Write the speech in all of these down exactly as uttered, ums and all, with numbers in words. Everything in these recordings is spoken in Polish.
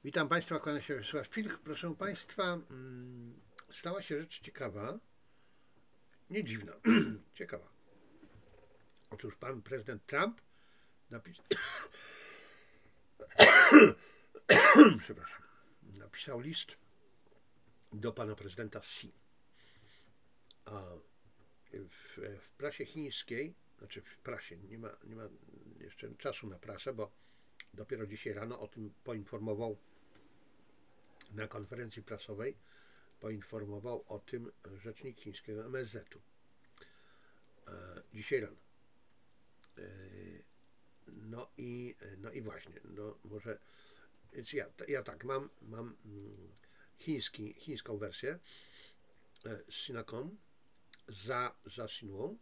Witam Państwa, kłania się Wiesław Pilch. Proszę Państwa, stała się rzecz ciekawa, nie dziwna, ciekawa. Otóż pan prezydent Trump napis... Przepraszam, napisał list do pana prezydenta Xi. A w, w prasie chińskiej, znaczy w prasie, nie ma, nie ma jeszcze czasu na prasę, bo dopiero dzisiaj rano o tym poinformował na konferencji prasowej, poinformował o tym rzecznik chińskiego M S Z-u. Dzisiaj rano. No i, no i właśnie, no może, ja, ja tak, mam, mam chiński, chińską wersję z Sinacom za, za Sinuą,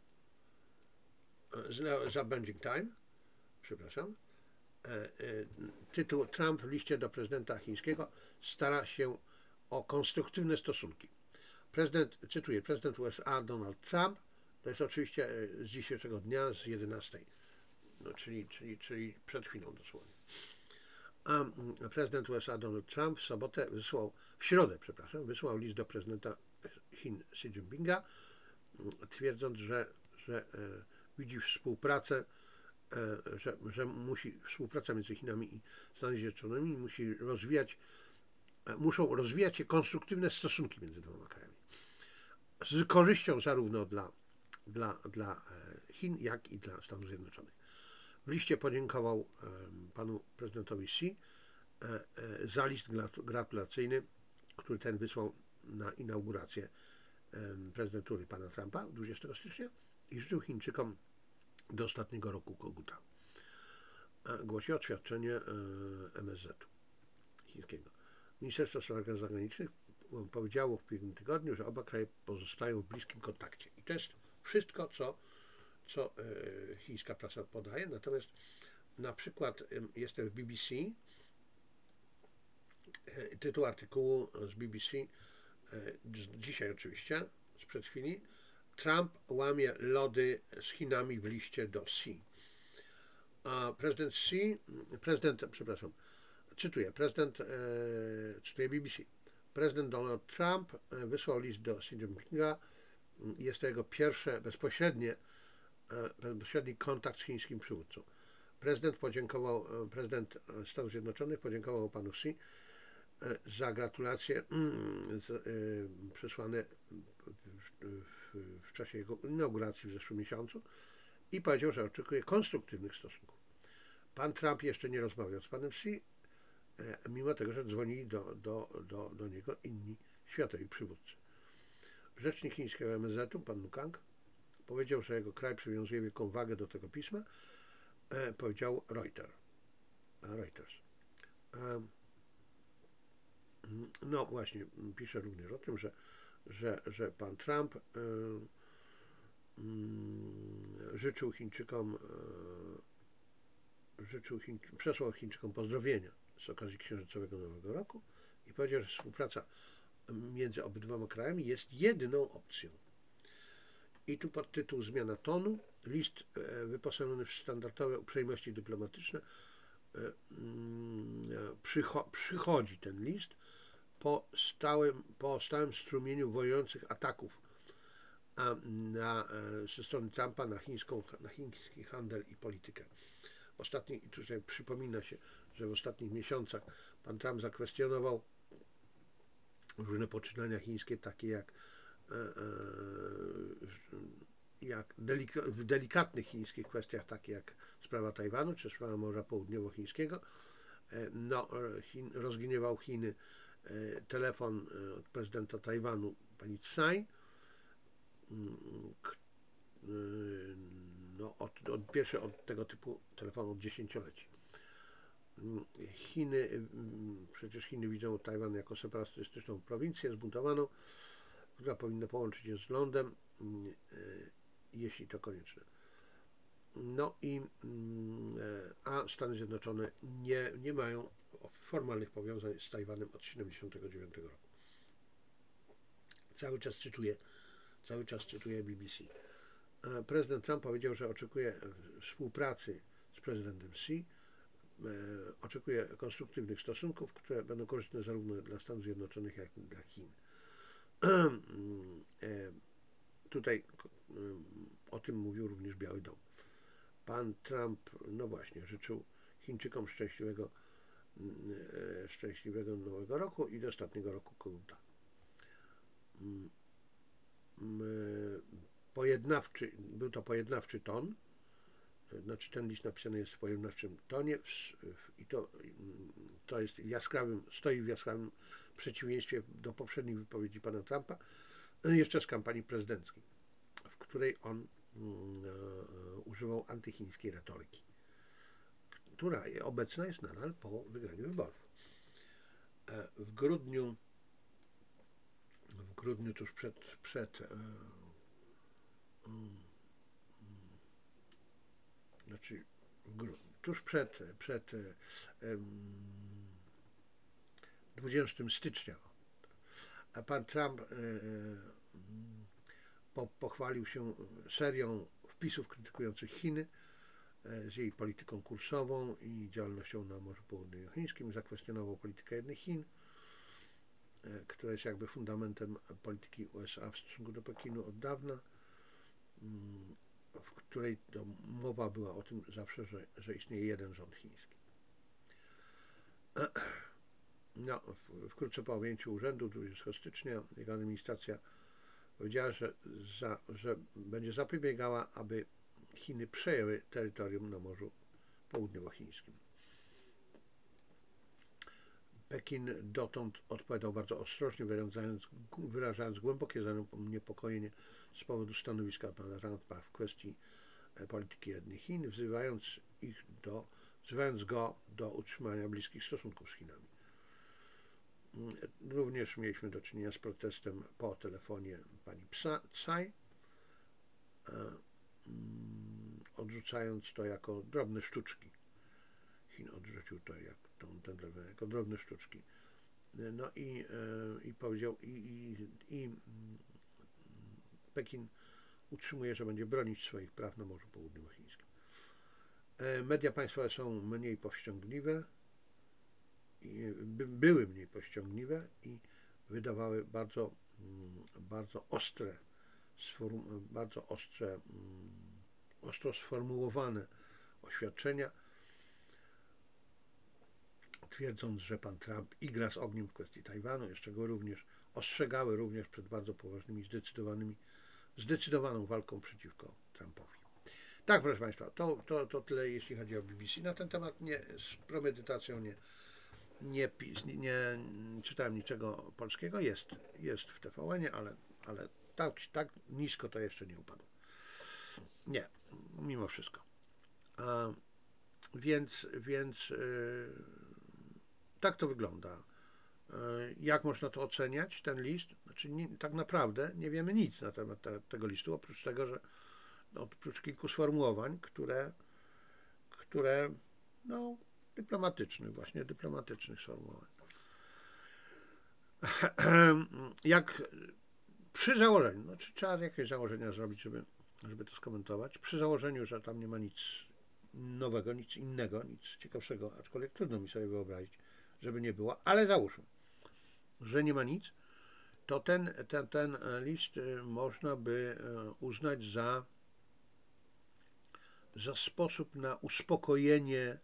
za Beijing Time, przepraszam. Tytuł: Trump w liście do prezydenta chińskiego stara się o konstruktywne stosunki. Prezydent, cytuję, prezydent U S A Donald Trump, to jest oczywiście z dzisiejszego dnia, z jedenastej, no, czyli, czyli, czyli przed chwilą dosłownie. A prezydent U S A Donald Trump w sobotę wysłał, w środę, przepraszam, wysłał list do prezydenta Chin Xi Jinpinga, twierdząc, że, że widzi współpracę, że, że musi współpraca między Chinami i Stanami Zjednoczonymi musi rozwijać, muszą rozwijać się konstruktywne stosunki między dwoma krajami. Z korzyścią zarówno dla, dla, dla Chin, jak i dla Stanów Zjednoczonych. W liście podziękował panu prezydentowi Xi za list gratulacyjny, który ten wysłał na inaugurację prezydentury pana Trumpa dwudziestego stycznia i życzył Chińczykom do ostatniego roku koguta. Głosi oświadczenie M S Z-u chińskiego. Ministerstwo Spraw Zagranicznych powiedziało w ubiegłym tygodniu, że oba kraje pozostają w bliskim kontakcie. I to jest wszystko, co, co chińska prasa podaje. Natomiast na przykład jestem w B B C, tytuł artykułu z B B C, dzisiaj oczywiście, sprzed chwili: Trump łamie lody z Chinami w liście do Xi. A prezydent Xi, prezydent, przepraszam, cytuję, prezydent, e, cytuję B B C, prezydent Donald Trump wysłał list do Xi Jinpinga. Jest to jego pierwsze bezpośrednie, bezpośredni kontakt z chińskim przywódcą. Prezydent podziękował, prezydent Stanów Zjednoczonych podziękował panu Xi za gratulacje przesłane w czasie jego inauguracji w zeszłym miesiącu i powiedział, że oczekuje konstruktywnych stosunków. Pan Trump jeszcze nie rozmawiał z panem Xi, mimo tego, że dzwonili do, do, do, do niego inni światowi przywódcy. Rzecznik chińskiego M S Z-u, pan Lu Kang, powiedział, że jego kraj przywiązuje wielką wagę do tego pisma, powiedział Reuters. Reuters. No właśnie, pisze również o tym, że, że, że pan Trump życzył Chińczykom, życzył Chiń, przesłał Chińczykom pozdrowienia z okazji Księżycowego Nowego Roku i powiedział, że współpraca między obydwoma krajami jest jedyną opcją. I tu podtytuł: Zmiana tonu. List wyposażony w standardowe uprzejmości dyplomatyczne. Przychodzi ten list po stałym, po stałym strumieniu wojujących ataków na, ze strony Trumpa na, chińską, na chiński handel i politykę. W ostatnich, tutaj przypomina się, że w ostatnich miesiącach pan Trump zakwestionował różne poczynania chińskie, takie jak, jak delika, w delikatnych chińskich kwestiach, takie jak sprawa Tajwanu czy sprawa Morza Południowochińskiego. No, Chin, rozgniewał Chiny telefon od prezydenta Tajwanu, pani Tsai. No, od, od, pierwsze od tego typu telefonu od dziesięcioleci. Chiny, przecież Chiny widzą Tajwan jako separatystyczną prowincję zbuntowaną, która powinna połączyć się z lądem, jeśli to konieczne. No i a Stany Zjednoczone nie, nie mają formalnych powiązań z Tajwanem od tysiąc dziewięćset siedemdziesiątego dziewiątego roku. Cały czas cytuję, cały czas cytuję B B C. Prezydent Trump powiedział, że oczekuje współpracy z prezydentem Xi, oczekuje konstruktywnych stosunków, które będą korzystne zarówno dla Stanów Zjednoczonych, jak i dla Chin. Tutaj o tym mówił również Biały Dom. Pan Trump, no właśnie, życzył Chińczykom szczęśliwego, szczęśliwego nowego roku i do ostatniego roku koluta. Pojednawczy, był to pojednawczy ton, znaczy ten list napisany jest w pojednawczym tonie i to, to jest jaskrawym, stoi w jaskrawym przeciwieństwie do poprzednich wypowiedzi pana Trumpa, jeszcze z kampanii prezydenckiej, w której on używał antychińskiej retoryki, która obecna jest nadal po wygraniu wyborów. W grudniu, w grudniu tuż przed, przed znaczy w grudniu, tuż przed, przed dwudziestego stycznia, a pan Trump pochwalił się serią wpisów krytykujących Chiny z jej polityką kursową i działalnością na Morzu Południowochińskim. Zakwestionował politykę jednych Chin, która jest jakby fundamentem polityki U S A w stosunku do Pekinu od dawna, w której to mowa była o tym zawsze, że, że istnieje jeden rząd chiński. No, wkrótce po objęciu urzędu dwudziestego stycznia jego administracja powiedziała, że, za, że będzie zapobiegała, aby Chiny przejęły terytorium na Morzu Południowochińskim. Pekin dotąd odpowiadał bardzo ostrożnie, wyrażając, wyrażając głębokie zaniepokojenie z powodu stanowiska pana Trumpa w kwestii polityki jednych Chin, wzywając, ich do, wzywając go do utrzymania bliskich stosunków z Chinami. Również mieliśmy do czynienia z protestem po telefonie pani Tsai, odrzucając to jako drobne sztuczki. Chin odrzucił to jak, tą, ten telefon jako drobne sztuczki. No i, i powiedział, i, i, i Pekin utrzymuje, że będzie bronić swoich praw na Morzu Południowochińskim. Media państwowe są mniej powściągliwe, by, były mniej powściągliwe i wydawały bardzo, bardzo ostre, bardzo ostre, ostro sformułowane oświadczenia, twierdząc, że pan Trump igra z ogniem w kwestii Tajwanu, jeszcze go również ostrzegały również przed bardzo poważnymi, zdecydowanymi, zdecydowaną walką przeciwko Trumpowi. Tak, proszę Państwa, to, to, to tyle, jeśli chodzi o B B C. Na ten temat nie, z premedytacją nie, nie, nie, nie czytałem niczego polskiego. Jest, jest w T V N-ie, ale, ale tak, tak nisko to jeszcze nie upadło. Nie, mimo wszystko. A, więc więc yy, tak to wygląda. Jak można to oceniać, ten list? Znaczy, nie, tak naprawdę nie wiemy nic na temat te, tego listu, oprócz tego, że no, oprócz kilku sformułowań, które, które no, dyplomatycznych, właśnie dyplomatycznych sformułowań. Jak przy założeniu, znaczy trzeba jakieś założenia zrobić, żeby, żeby to skomentować, przy założeniu, że tam nie ma nic nowego, nic innego, nic ciekawszego, aczkolwiek trudno mi sobie wyobrazić, żeby nie było, ale załóżmy, że nie ma nic, to ten, ten, ten list można by uznać za, za sposób na uspokojenie,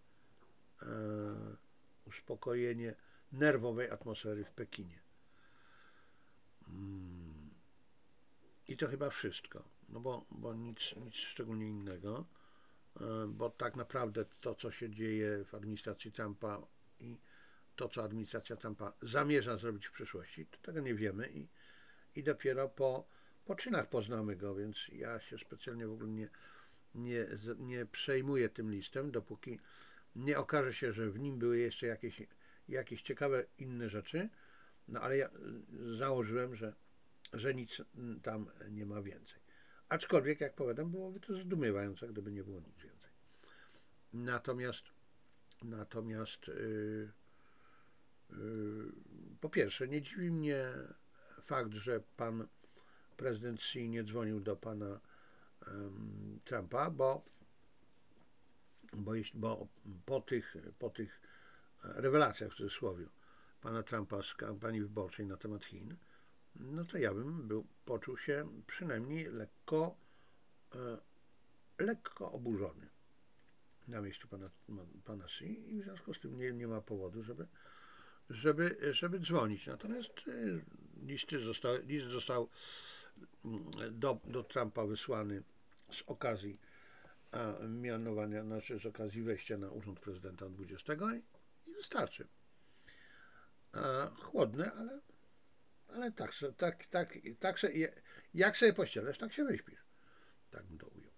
uspokojenie nerwowej atmosfery w Pekinie. I to chyba wszystko, no bo, bo nic, nic szczególnie innego, bo tak naprawdę to, co się dzieje w administracji Trumpa i to, co administracja Trumpa zamierza zrobić w przyszłości, to tego nie wiemy i, i dopiero po, po czynach poznamy go, więc ja się specjalnie w ogóle nie, nie, nie przejmuję tym listem, dopóki nie okaże się, że w nim były jeszcze jakieś, jakieś ciekawe inne rzeczy, no ale ja założyłem, że, że nic tam nie ma więcej. Aczkolwiek, jak powiadam, byłoby to zdumiewające, gdyby nie było nic więcej. Natomiast natomiast yy, yy, po pierwsze, nie dziwi mnie fakt, że pan prezydent Xi nie dzwonił do pana um, Trumpa, bo bo, jeśli, bo po, tych, po tych rewelacjach w cudzysłowie pana Trumpa z kampanii wyborczej na temat Chin, no to ja bym był, poczuł się przynajmniej lekko, e, lekko oburzony na miejscu pana, pana Xi i w związku z tym nie, nie ma powodu, żeby, żeby, żeby dzwonić. Natomiast listy zostały, list został do, do Trumpa wysłany z okazji a, mianowania, znaczy z okazji wejścia na urząd prezydenta dwudziestego i, i wystarczy. A, chłodny, ale, ale tak, tak, tak, tak se, jak sobie pościelesz, tak się wyśpisz. Tak bym to ujął.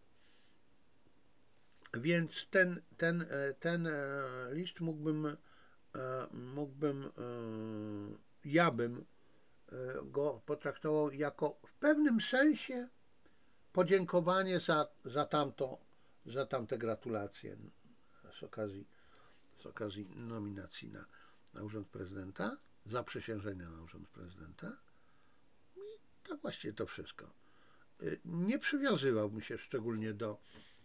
Więc ten, ten, ten list mógłbym, mógłbym, ja bym go potraktował jako w pewnym sensie podziękowanie za, za, tamto, za tamte gratulacje z okazji, z okazji nominacji na, na urząd prezydenta, zaprzysiężenia na urząd prezydenta. I tak właściwie to wszystko. Nie przywiązywałbym się szczególnie do,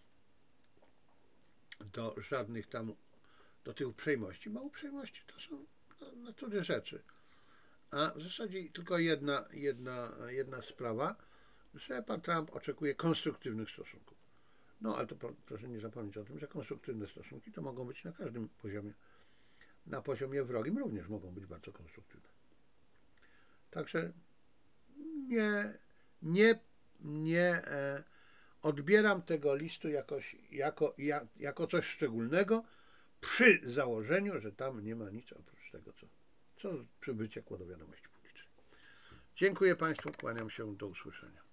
do żadnych tam, do tych uprzejmości, bo uprzejmości to są natury rzeczy. A w zasadzie tylko jedna, jedna, jedna sprawa, że pan Trump oczekuje konstruktywnych stosunków. No ale to proszę nie zapomnieć o tym, że konstruktywne stosunki to mogą być na każdym poziomie. Na poziomie wrogim również mogą być bardzo konstruktywne. Także nie, nie, nie e, odbieram tego listu jakoś, jako, ja, jako coś szczególnego, przy założeniu, że tam nie ma nic oprócz tego, co, co przybycie kładło wiadomości publicznej. Dziękuję Państwu, kłaniam się, do usłyszenia.